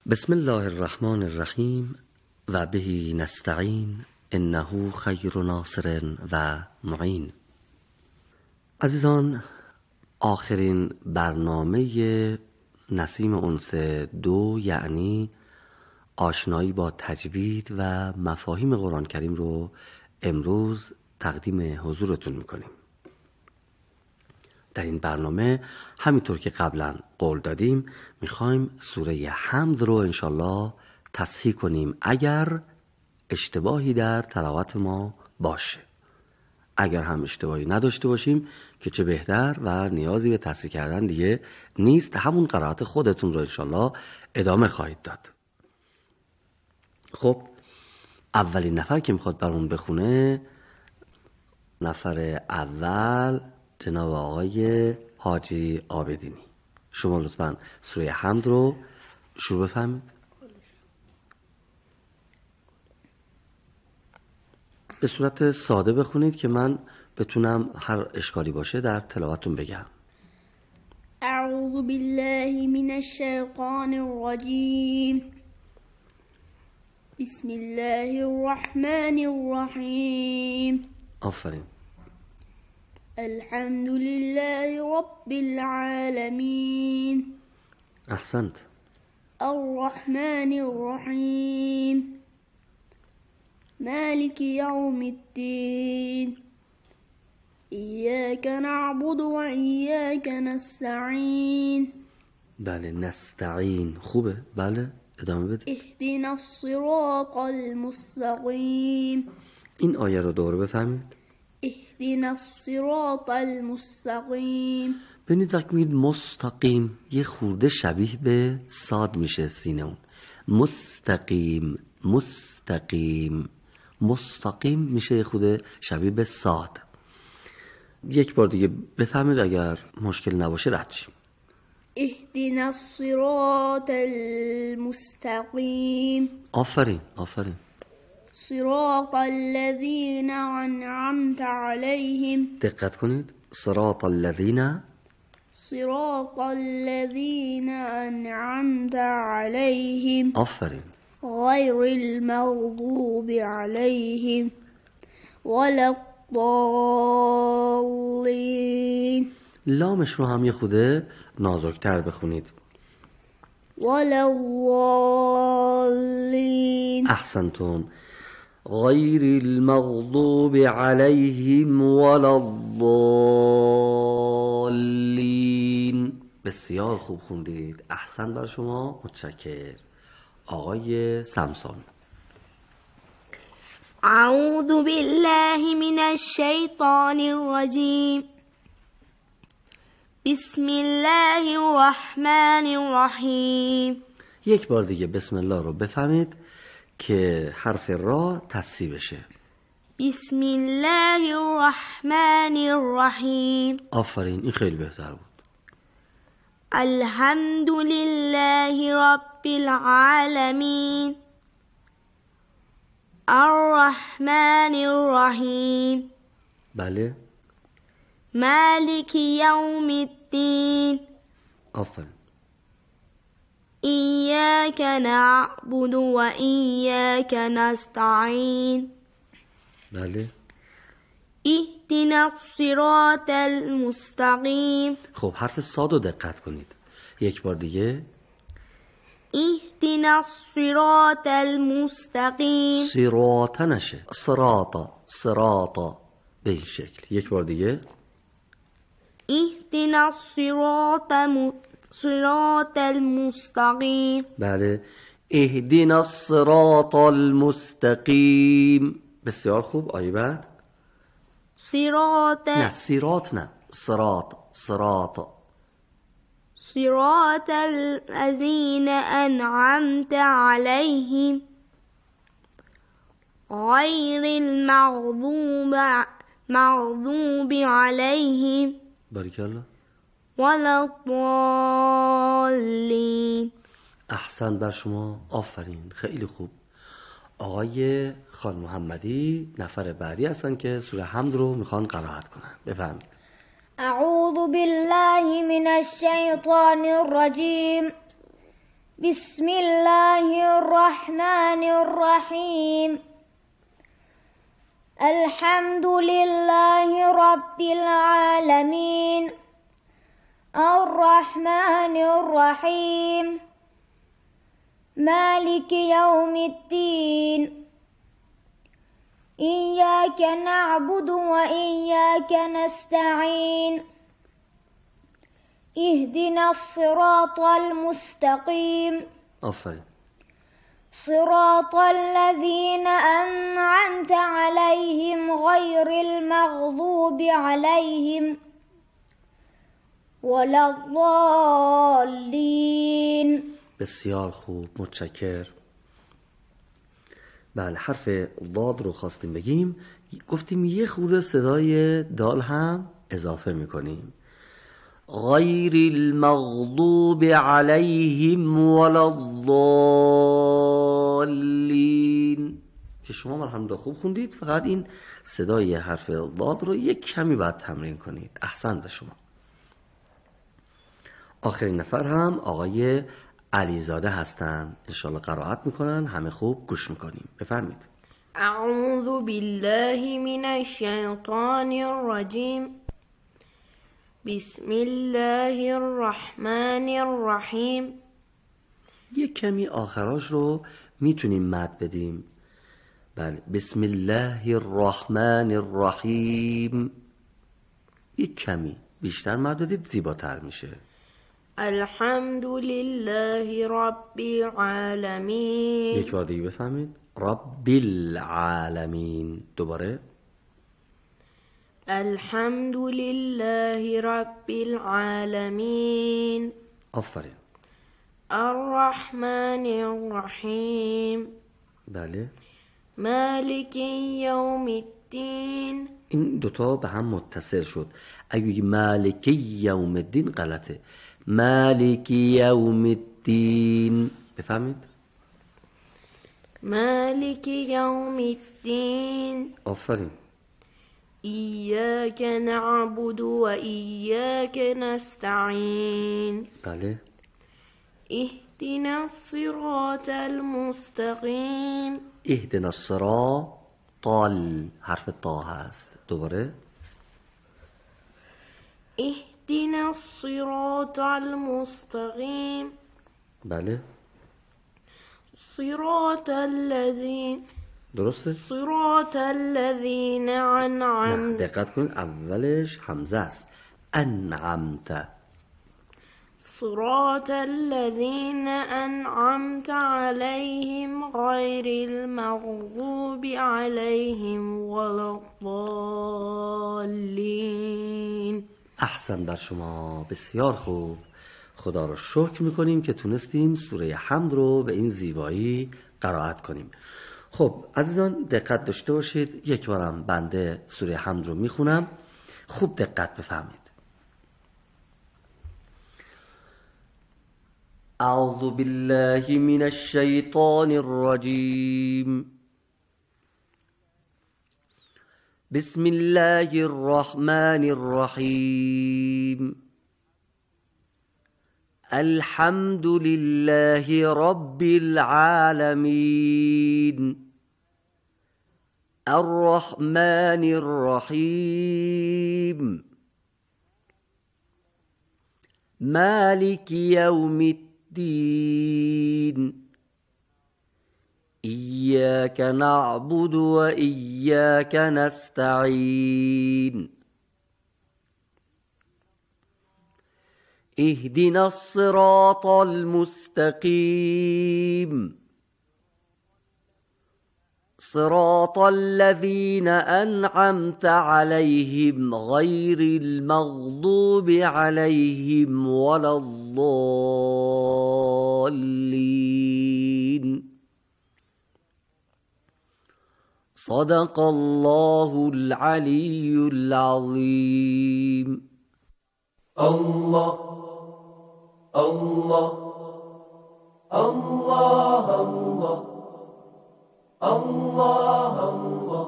بسم الله الرحمن الرحیم و به نستعین انه خیر ناصر و معین. عزیزان، آخرین برنامه نسیم انس 2 یعنی آشنایی با تجوید و مفاهیم قرآن کریم رو امروز تقدیم حضورتون میکنیم. در این برنامه همینطور که قبلا قول دادیم میخوایم سوره حمد رو انشالله تصحیح کنیم اگر اشتباهی در تلاوت ما باشه. اگر هم اشتباهی نداشته باشیم که چه بهتر و نیازی به تصحیح کردن دیگه نیست، همون قرائت خودتون رو انشالله ادامه خواهید داد. خب اولین نفر که میخواد برامون بخونه نفر اول جناب آقای حاجی عابدینی. شما لطفاً سوره حمد رو شروع بفرمایید. به صورت ساده بخونید که من بتونم هر اشکالی باشه در تلاوتتون بگم. اعوذ بالله من الشیطان الرجیم. بسم الله الرحمن الرحیم. آفرین. الحمد لله رب العالمین. احسنت. الرحمن الرحیم. مالک یوم الدین. ایاک نعبد و ایاک نستعین. بله نستعین خوبه. بله ادامه بده. اهدنا الصراط المستقیم. این آیه رو دوباره بفهمید. اهدنا الصراط المستقیم. ببینید وقتی میگید مستقیم یه خورده شبیه به صاد میشه سینه اون. مستقیم مستقیم مستقیم میشه یه خورده شبیه به صاد. یک بار دیگه بفهمید اگر مشکل نباشه رد شیم. اهدنا الصراط المستقیم. آفرین آفرین. صراط الذین انعمت علیهم. دقت کنید. صراط الذین. صراط الذین انعمت علیهم. آفرین. غیر المغضوب علیهم ولا الضالین. لامش رو هم یه خوده نازکتر بخونید. ولا الضالین. احسنتون. غیر المغضوب علیهم ولا الضالین. بسیار خوب خوندید. احسن بر شما. متشکر. آقای سمسام. اعوذ بالله من الشیطان الرجیم. بسم الله الرحمن الرحیم. یک بار دیگه بسم الله رو بفهمید که حرف را تصحیح بشه. بسم الله الرحمن الرحیم. آفرین. این خیلی بهتر بود. الحمد لله رب العالمین. الرحمن الرحیم. بله. مالک یوم الدین. آفرین. ایاک نعبد و ایاک نستعین. بله. اهدنا الصراط المستقیم. خب حرف صاد رو دقت کنید. یک بار دیگه. اهدنا الصراط المستقیم. صراط نشه. صراط به این شکل. یک بار دیگه. اهدنا الصراط المستقیم. بله. اهدنا الصراط المستقیم. بسیار خوب. آیه بعد. صراط نه صراط نه. صراط. صراط الذین انعمت علیهم غیر المغضوب علیهم باریکالله. ولا الضالین. احسن بر شما. آفرین. خیلی خوب. آقای خان محمدی نفر بعدی هستن که سوره حمد رو میخوان قرائت کنن. بفرمایید. اعوذ بالله من الشیطان الرجیم. بسم الله الرحمن الرحيم الحمد لله رب العالمين الرحمن الرحيم مالك يوم الدين إياك نعبد وإياك نستعين اهدنا الصراط المستقيم آفرین. صراط الذين أنعمت عليهم غير المغضوب عليهم ولا الضالين. بسیار خوب، متشکر. بله، حرف ضاد رو خواستیم بگیم، گفتیم یه خورده صدای دال هم اضافه میکنیم. غیر المغضوب علیهم ولا الضالین که شما الحمدلله خوب خوندید، فقط این صدای حرف ضاد رو یک کمی باید تمرین کنید. احسن به شما. آخرین نفر هم آقای علیزاده هستن، انشالله قرائت میکنن، همه خوب گوش میکنیم. بفرمید. أعوذ بالله من الشيطان الرجيم بسم الله الرحمن الرحيم. یک کمی آخراش رو میتونیم مد بدیم. بله، بسم الله الرحمن الرحیم. یک کمی بیشتر مد بدید زیباتر میشه. الحمد لله رب العالمين. یک بار دیگه بفهمید. رب العالمین. دوباره. الحمد لله رب العالمين. آفرین. الرحمن الرحیم. بله. مالک یوم الدین. این دوتا به هم متصل شد. اگه مالکی یوم الدین غلطه. مالکی یوم الدین. بفهمید. مالک یوم الدین. آفرین. ایاک نعبد و ایاک نستعین. بله. اهدنا الصراط المستقیم. اهدنا الصراط. طال حرف طا هست. دوباره. اهدنا الصراط المستقیم. بله. صراط الذین. درسته؟ صراط الذین نه، انعمت. دقت کنید اولش همزه است. انعمت. صراط الذين أنعمت عليهم غير المغضوب عليهم ولا الضالين. احسن بر شما، بسیار خوب. خدا رو شکر میکنیم که تونستیم سوره حمد رو به این زیبایی قرائت کنیم. خب عزیزان دقت داشته باشید، یک بارم بنده سوره حمد رو میخونم، خوب دقت بفهمید. اعوذ بالله من الشیطان الرجیم. بسم الله الرحمن الرحیم. الحمد لله رب العالمين الرحمن الرحيم مالك يوم الدين إياك نعبد وإياك نستعين اهدنا الصراط المستقيم صراط الذين أنعمت عليهم غير المغضوب عليهم ولا الضالين صدق الله العلي العظيم. الله الله الله الله الله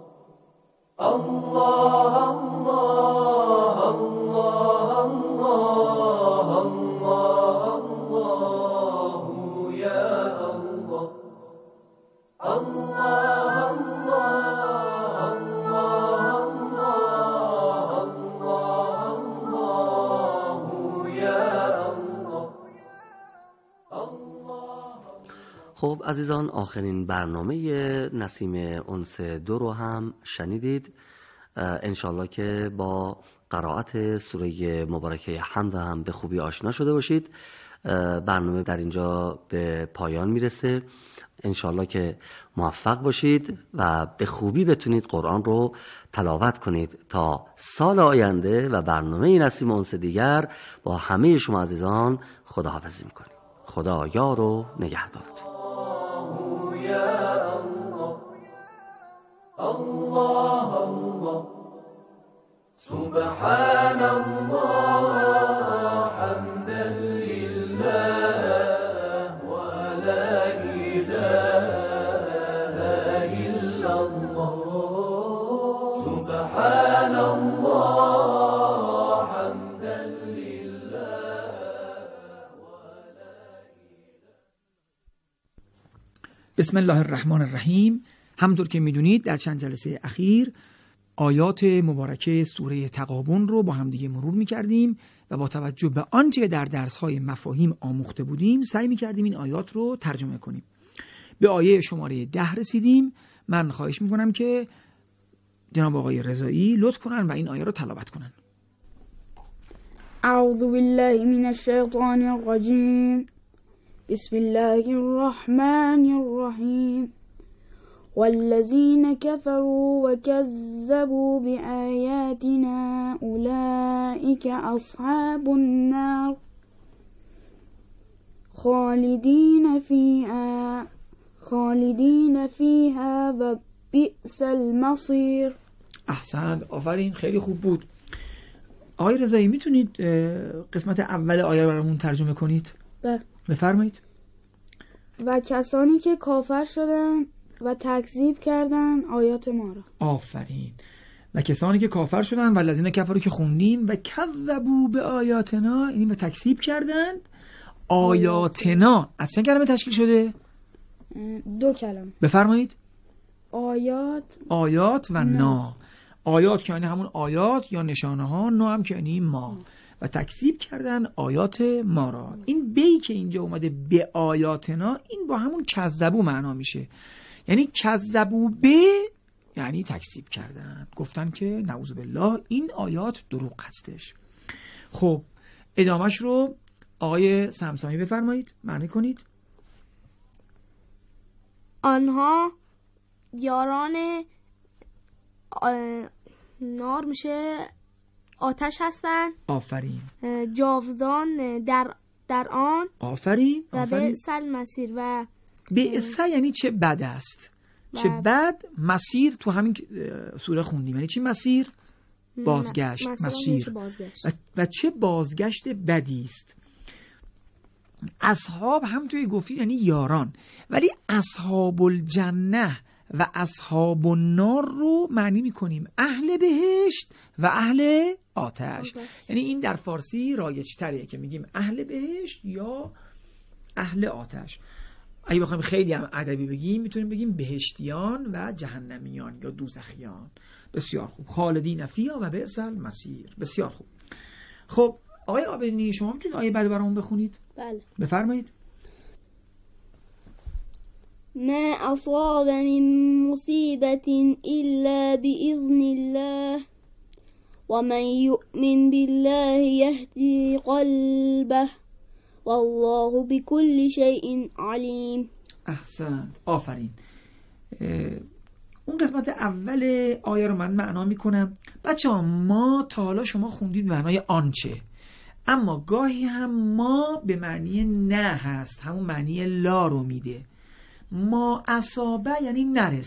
الله الله الله الله الله الله خب عزیزان، آخرین برنامه نسیم انس 2 رو هم شنیدید. انشالله که با قرائت سوره مبارکه حمد هم به خوبی آشنا شده باشید. برنامه در اینجا به پایان میرسه. انشالله که موفق باشید و به خوبی بتونید قرآن رو تلاوت کنید تا سال آینده و برنامه نسیم انس دیگر با همه شما عزیزان خداحافظی میکنیم. خدا یار و نگهدارتون. الله الله سبحان الله حمدا لله ولا إله إلا الله سبحان الله حمدا لله ولا بسم الله الرحمن الرحیم. همونطور که میدونید در چند جلسه اخیر آیات مبارکه سوره تغابن رو با هم دیگه مرور میکردیم و با توجه به آنچه در درس‌های مفاهیم آموخته بودیم سعی میکردیم این آیات رو ترجمه کنیم. به آیه شماره 10 رسیدیم. من خواهش میکنم که جناب آقای رضایی لطف کنن و این آیه رو تلاوت کنن. اعوذ بالله من الشیطان الرجیم بسم الله الرحمن الرحیم والذين كفروا وكذبوا بآياتنا أولئك أصحاب النار خالدين فيها وبئس المصير. احسنت، آفرین، خیلی خوب بود. آقای رضایی میتونید قسمت اول آیه رو برامون ترجمه کنید؟ بفرمایید. و کسانی که کافر شدند و تکذیب کردن آیات ما را. آفرین. و کسانی که کافر شدن و الذین کفروا که خوندیم و کذبوا به آیاتنا، یعنی به تکذیب کردند آیاتنا. از چند کلمه تشکیل شده؟ 2 کلمه. بفرمایید. آیات و نا. آیات که یعنی همون آیات یا نشانه ها، نا هم که یعنی ما. و تکذیب کردن آیات ما را. این بی که اینجا اومده به آیاتنا، این با همون کذبوا معنا میشه. یعنی کذبوا به یعنی تکذیب کردن، گفتن که نعوذ بالله این آیات دروغ هستش. خب ادامهش رو آقای سمسامی بفرمایید، معنی کنید. آنها یاران نار میشه آتش هستن. آفرین. جاودان در آن. آفرین. و بئس المصیر. و بئس یعنی چه بد است، چه بد. مسیر تو همین سوره خوندیم، یعنی چی مسیر؟ بازگشت. مسیر. و چه بازگشت بدی است. اصحاب هم توی گفتید یعنی یاران، ولی اصحاب الجنه و اصحاب النار رو معنی میکنیم اهل بهشت و اهل آتش. یعنی این در فارسی رایج تره که میگیم اهل بهشت یا اهل آتش. اگه بخوایم خیلی هم ادبی بگیم میتونیم بگیم بهشتیان و جهنمیان یا دوزخیان. بسیار خوب. خالدین فیها و بئس المصیر. بسیار خوب. خب آقای آبدینی شما میتونید آیه بعد برامون بخونید؟ بله. بفرمایید. ما اصاب من مصیبت الا باذن الله ومن یؤمن بالله یهدی قلبه والله بكل شیء علیم. احسنت، آفرین. اون قسمت اول آیه رو من معنا میکنم. بچه‌ها ما تا حالا شما خوندید معنای آنچه، اما گاهی هم ما به معنی نه هست، همون معنی لا رو میده. ما اصابه یعنی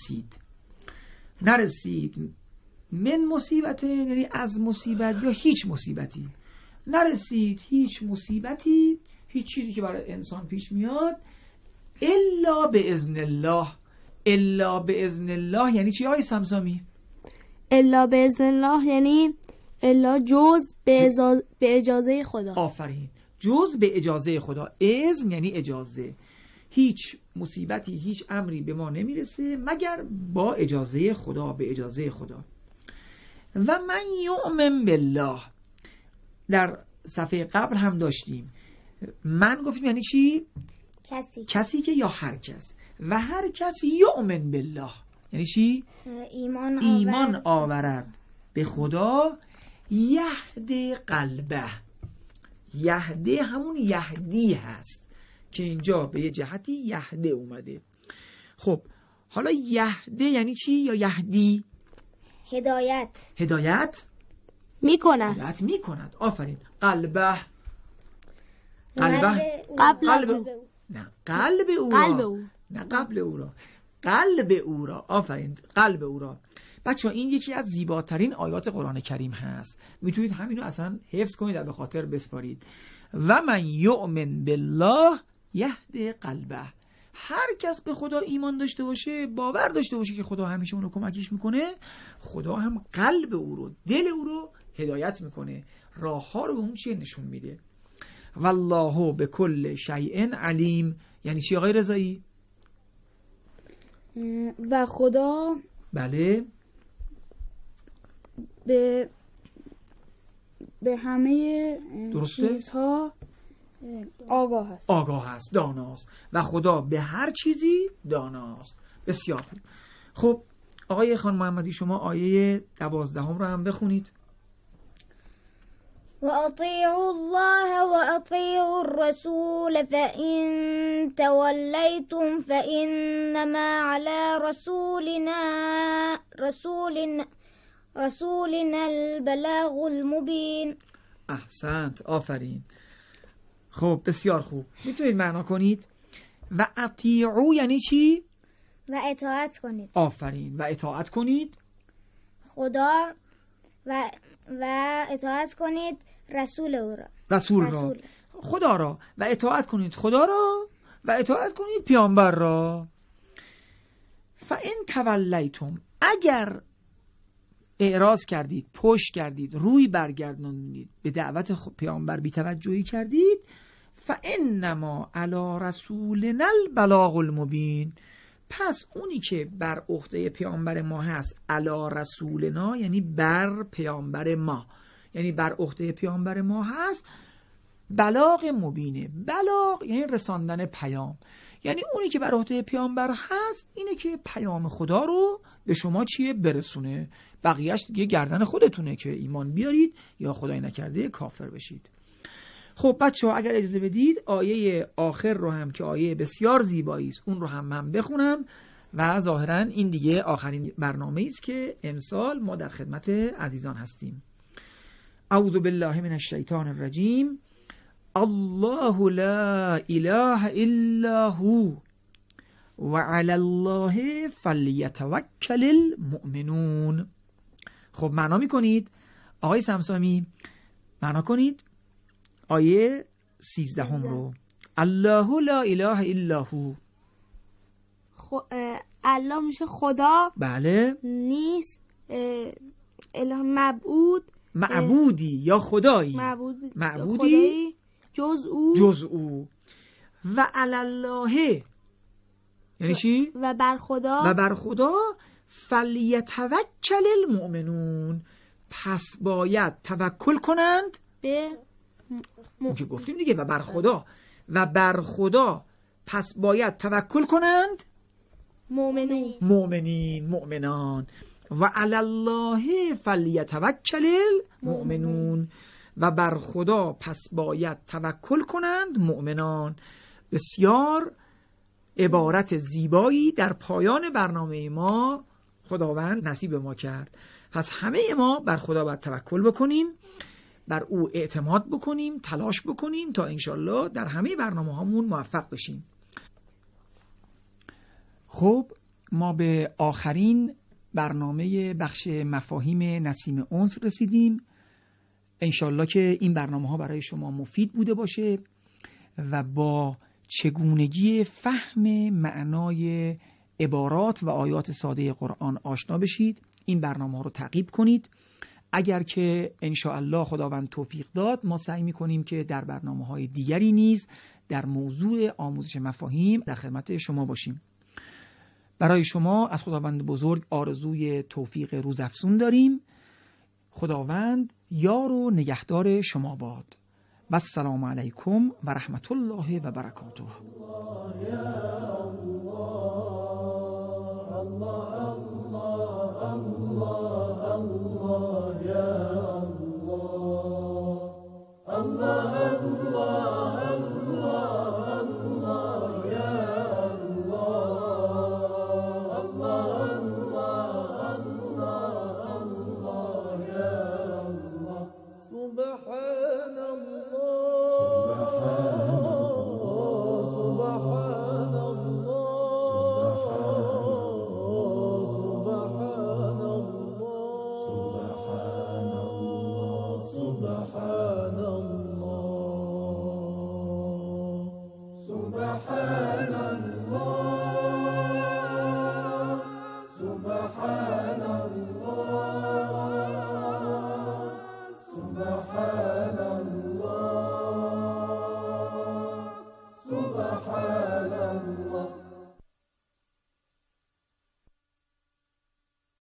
نرسید. من مصیبت یعنی از مصیبت یا هیچ مصیبتی. نرسید هیچ مصیبتی، هیچ چیزی که برای انسان پیش میاد الا به اذن الله. الا به اذن الله یعنی چی آقای سمسامی؟ الا به اذن الله یعنی الا جز به اجازه خدا. آفرین. جز به اجازه خدا. اذن یعنی اجازه. هیچ مصیبتی، هیچ امری به ما نمیرسه مگر با اجازه خدا، به اجازه خدا. و من یؤمن بالله در صفحه قبل هم داشتیم. من گفتیم یعنی چی؟ کسی که یا هر کس، و هر کس یؤمن بالله یعنی چی؟ ایمان آورد به خدا، یهد قلبه. یهده همون یهدی هست که اینجا به یه جهتی یهده اومده. خب حالا یهده یعنی چی یا یهدی؟ هدایت میکند. آفرین. قلبه نه قلب او را. آفرین، قلب او را. بچه‌ها این یکی از زیباترین آیات قرآن کریم هست، میتونید همینو اصلا حفظ کنید و به خاطر بسپارید. و من یؤمن بالله یهد قلبه. هر کس به خدا ایمان داشته باشه، باور داشته باشه که خدا همیشه اونو کمکش میکنه، خدا هم قلب او رو، دل او رو هدایت میکنه، راه ها رو به اون چیه نشون میده. والله به کل شیء علیم یعنی چی آقای رضایی؟ و خدا بله به همه چیزها آگاه هست، داناست. و خدا به هر چیزی داناست. بسیار خوب. خب آقای خان محمدی شما آیه 12 رو هم بخونید. وأطيعوا الله وأطيعوا الرسول فإن توليتم فإنما على رسولنا البلاغ المبين. احسنت، آفرین. خب بسیار خوب. میتونید معنا کنید؟ و اطیعوا یعنی چی؟ و اطاعت کنید. آفرین. و اطاعت کنید خدا و اطاعت کنید رسول او را. رسول. خدا را. و اطاعت کنید خدا را و اطاعت کنید پیامبر را. فإن تولیتم اگر اعراض کردید، پشت کردید، روی برگردوندید، به دعوت پیامبر بی‌توجهی کردید، فإنما علی رسولنا البلاغ المبین. پس اونی که بر عهده پیامبر ما هست، علی رسولنا یعنی بر پیامبر ما، یعنی بر عهده پیامبر ما هست بلاغ مبینه. بلاغ یعنی رساندن پیام، یعنی اونی که بر عهده پیامبر هست اینه که پیام خدا رو به شما چیه برسونه. بقیهش دیگه گردن خودتونه که ایمان بیارید یا خدای نکرده کافر بشید. خب بچه‌ها اگر اجازه بدید آیه آخر رو هم که آیه بسیار زیبایی است اون رو هم من بخونم و ظاهراً این دیگه آخرین برنامه‌ای است که امسال ما در خدمت عزیزان هستیم. اعوذ بالله من الشیطان الرجیم. الله لا اله الا هو وعلى الله فلیتوکل المؤمنون. خب معنا میکنید آقای سمسامی؟ معنا کنید آیه 13 رو. الله لا اله الا هو. الله میشه خدا. بله. نیست اله معبودی یا خدایی. معبودی جز او. و علی الله یعنی چی؟ و بر خدا فلیتوکل المؤمنون. پس باید توکل کنند به اون که گفتیم دیگه. و بر خدا پس باید توکل کنند مؤمنان. و علی الله فلیتوکل المؤمنون. و بر خدا پس باید توکل کنند مؤمنان. بسیار عبارت زیبایی در پایان برنامه ما خداوند نصیب ما کرد. پس همه ما بر خدا باید توکل بکنیم، بر او اعتماد بکنیم، تلاش بکنیم تا انشالله در همه برنامه هامون موفق بشیم. خب ما به آخرین برنامه بخش مفاهیم نسیم انس رسیدیم. انشالله که این برنامه ها برای شما مفید بوده باشه و با چگونگی فهم معنای عبارات و آیات ساده قرآن آشنا بشید. این برنامه ها رو تعقیب کنید. اگر که انشاءالله خداوند توفیق داد ما سعی میکنیم که در برنامه‌های دیگری نیز در موضوع آموزش مفاهیم در خدمت شما باشیم. برای شما از خداوند بزرگ آرزوی توفیق روزافزون داریم. خداوند یار و نگهدار شما باد. و السلام علیکم و رحمت الله و برکاته. سبحان